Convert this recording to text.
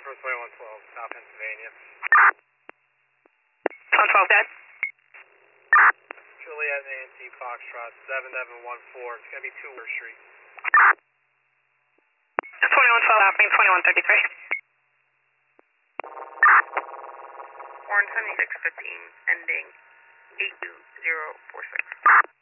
from 2112, South Pennsylvania. 2112 dead. Juliet Nancy Foxtrot 7714. It's going to be 2 Water Street. 2112 happening 2133. Warren 7615 ending 82046.